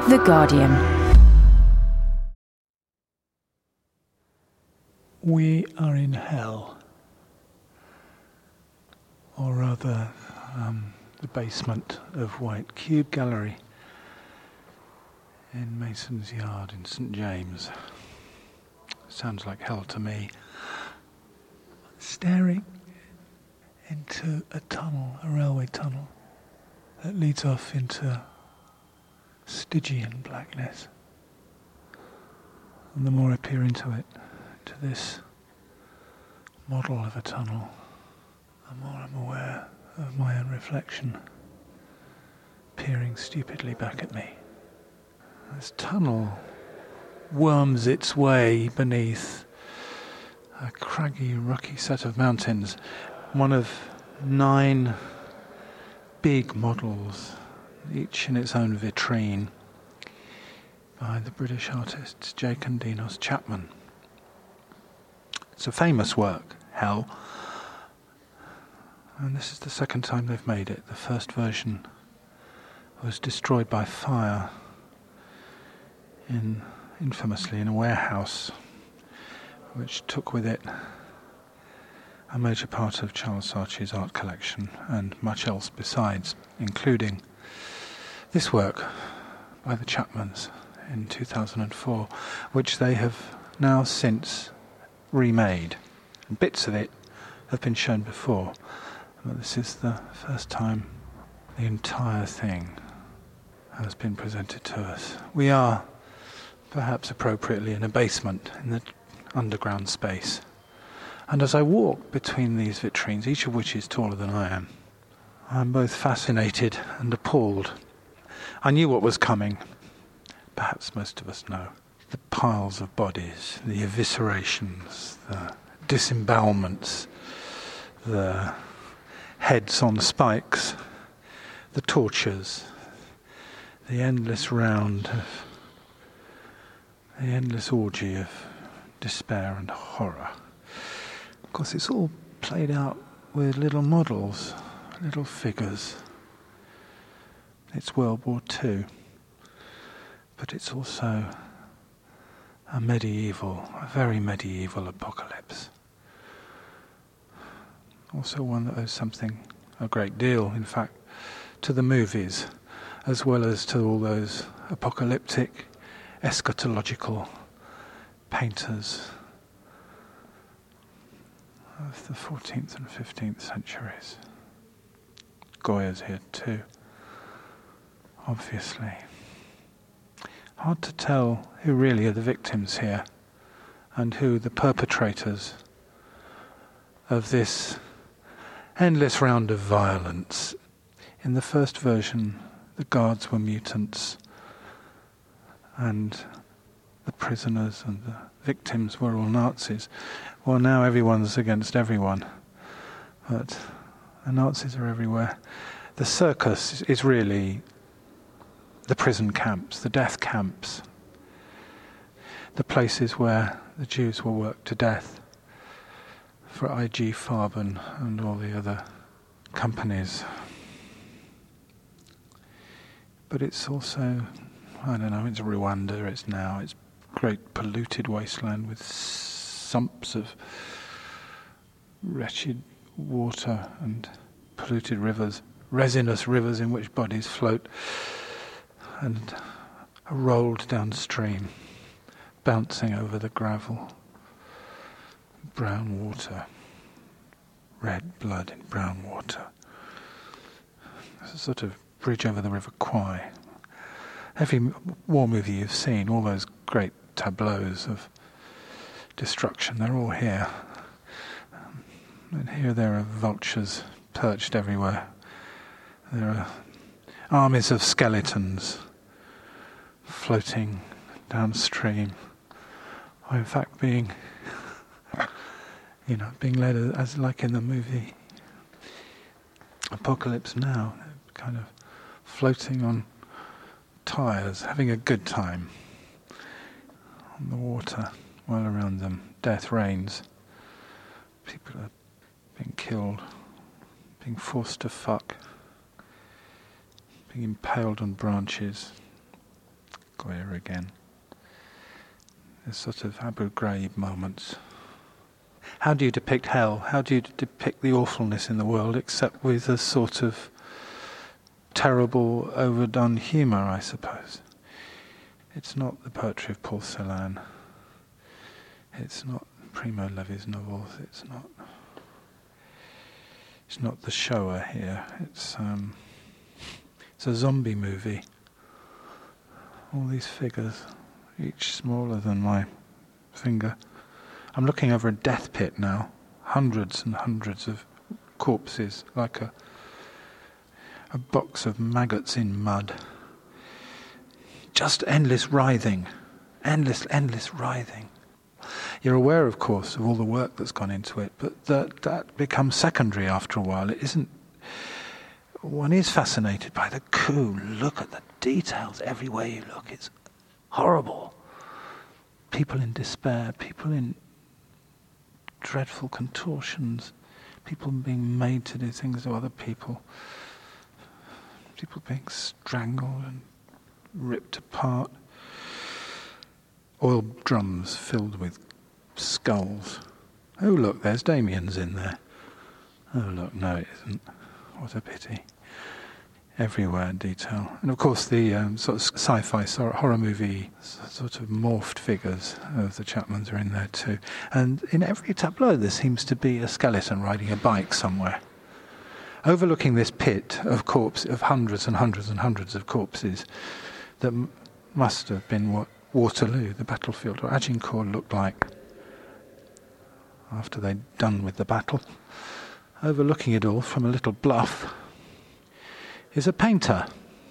The Guardian. We are in hell, or rather the basement of White Cube Gallery in Mason's Yard in St James. Sounds like hell to me. Staring into a tunnel, a railway tunnel, that leads off into Stygian blackness. And the more I peer into it, to this model of a tunnel, the more I'm aware of my own reflection peering stupidly back at me. This tunnel worms its way beneath a craggy, rocky set of mountains, one of 9 big models, each in its own vitrine, by the British artists Jake and Dinos Chapman. It's a famous work, Hell, and this is the second time they've made it. The first version was destroyed by fire infamously in a warehouse, which took with it a major part of Charles Saatchi's art collection and much else besides, including this work by the Chapmans in 2004, which they have now since remade. And bits of it have been shown before, but this is the first time the entire thing has been presented to us. We are, perhaps appropriately, in a basement in the underground space. And as I walk between these vitrines, each of which is taller than I am, I'm both fascinated and appalled. I knew what was coming. Perhaps most of us know. The piles of bodies, the eviscerations, the disembowelments, the heads on spikes, the tortures, the endless orgy of despair and horror. Of course, it's all played out with little models, little figures. It's World War II, but it's also a very medieval apocalypse. Also one that owes something, a great deal, in fact, to the movies, as well as to all those apocalyptic, eschatological painters of the 14th and 15th centuries. Goya's here too, obviously. Hard to tell who really are the victims here and who the perpetrators of this endless round of violence. In the first version, the guards were mutants and the prisoners and the victims were all Nazis. Well, now everyone's against everyone, but the Nazis are everywhere. The circus is really the prison camps, the death camps, the places where the Jews were worked to death for IG Farben and all the other companies. But it's also, it's Rwanda, it's great polluted wasteland with sumps of wretched water and polluted rivers, resinous rivers in which bodies float and are rolled downstream, bouncing over the gravel. Brown water, red blood in brown water. There's a sort of bridge over the River Kwai. Every war movie you've seen, all those great tableaus of destruction, they're all here. And here there are vultures perched everywhere. There are armies of skeletons floating downstream, or in fact being led as like in the movie Apocalypse Now, kind of floating on tyres, having a good time on the water, while around them death reigns. People are being killed, being forced to fuck, being impaled on branches, Goya again. There's sort of Abu Ghraib moments. How do you depict hell? How do you depict the awfulness in the world except with a sort of terrible, overdone humour, I suppose? It's not the poetry of Paul Celan. It's not Primo Levi's novels. It's not the Shoah here. It's a zombie movie. All these figures, each smaller than my finger. I'm looking over a death pit now. Hundreds and hundreds of corpses, like a box of maggots in mud. Just endless writhing. Endless writhing. You're aware, of course, of all the work that's gone into it, but that becomes secondary after a while. It isn't. One is fascinated by the coup. Look at the details everywhere you look. It's horrible. People in despair, people in dreadful contortions, people being made to do things to other people, people being strangled and ripped apart, oil drums filled with skulls. Oh look, there's Damien's in there. Oh look, no it isn't. What a pity. Everywhere detail. And of course the sort of sci-fi horror movie sort of morphed figures of the Chapmans are in there too. And in every tableau there seems to be a skeleton riding a bike somewhere. Overlooking this pit of hundreds and hundreds and hundreds of corpses that must have been what Waterloo, the battlefield, or Agincourt looked like after they'd done with the battle. Overlooking it all from a little bluff is a painter.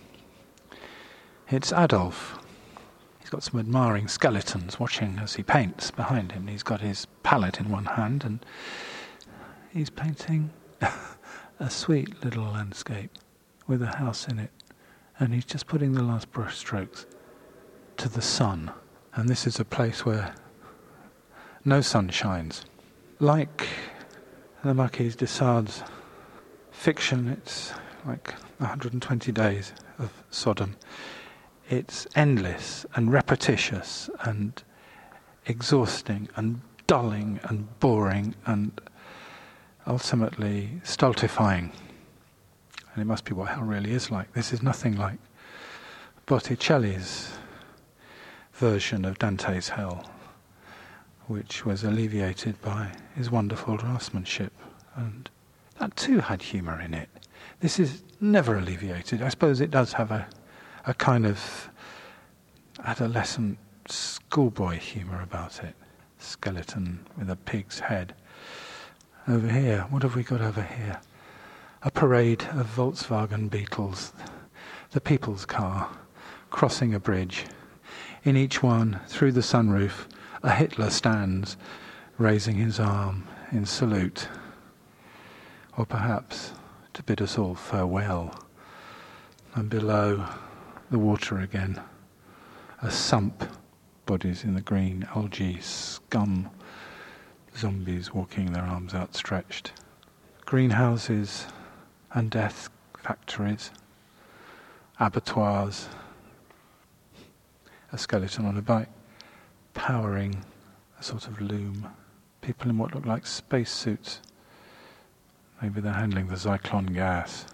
It's Adolf. He's got some admiring skeletons watching as he paints behind him. He's got his palette in one hand and he's painting a sweet little landscape with a house in it. And he's just putting the last brush strokes to the sun. And this is a place where no sun shines. Like the Marquise de Sade's fiction, it's like 120 days of Sodom. It's endless and repetitious and exhausting and dulling and boring and ultimately stultifying. And it must be what hell really is like. This is nothing like Botticelli's version of Dante's hell, which was alleviated by his wonderful draftsmanship. And that too had humour in it. This is never alleviated. I suppose it does have a kind of adolescent schoolboy humour about it. Skeleton with a pig's head. Over here, what have we got over here? A parade of Volkswagen Beetles, the people's car, crossing a bridge. In each one, through the sunroof, a Hitler stands, raising his arm in salute. Or perhaps to bid us all farewell. And below, the water again. A sump, bodies in the green algae, scum, zombies walking their arms outstretched. Greenhouses and death factories, abattoirs, a skeleton on a bike, powering a sort of loom. People in what look like spacesuits. Maybe they're handling the Zyklon gas.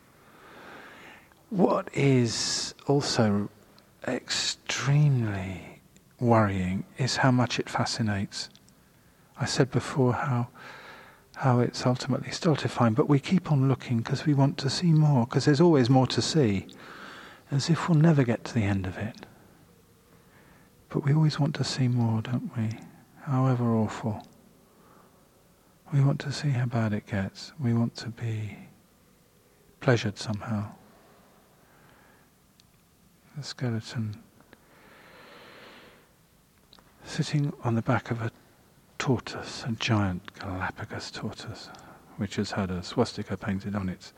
What is also extremely worrying is how much it fascinates. I said before how it's ultimately stultifying, but we keep on looking because we want to see more, because there's always more to see, as if we'll never get to the end of it. But we always want to see more, don't we? However awful. We want to see how bad it gets. We want to be pleasured somehow. The skeleton sitting on the back of a tortoise, a giant Galapagos tortoise, which has had a swastika painted on its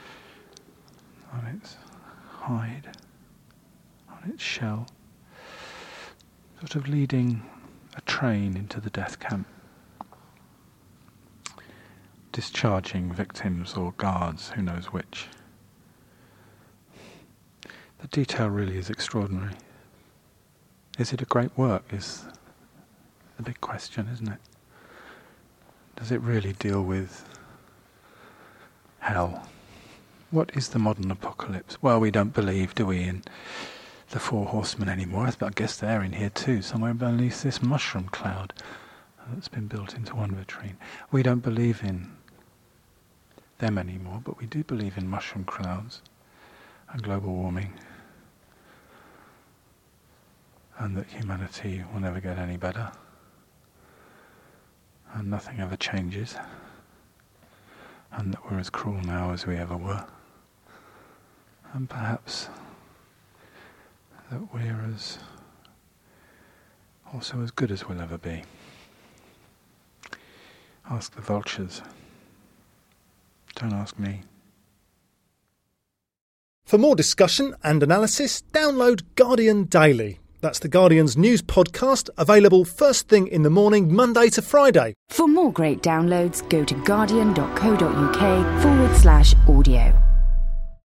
hide, on its shell, sort of leading a train into the death camp, discharging victims or guards, who knows which. The detail really is extraordinary. Is it a great work is the big question, isn't it? Does it really deal with hell? What is the modern apocalypse? Well, we don't believe, do we, in the four horsemen anymore. But I guess they're in here too, somewhere beneath this mushroom cloud that's been built into one vitrine. We don't believe in them anymore, but we do believe in mushroom clouds and global warming, and that humanity will never get any better, and nothing ever changes, and that we're as cruel now as we ever were, and perhaps that we're also as good as we'll ever be. Ask the vultures. Don't ask me. For more discussion and analysis, download Guardian Daily. That's the Guardian's news podcast, available first thing in the morning, Monday to Friday. For more great downloads, go to guardian.co.uk/audio.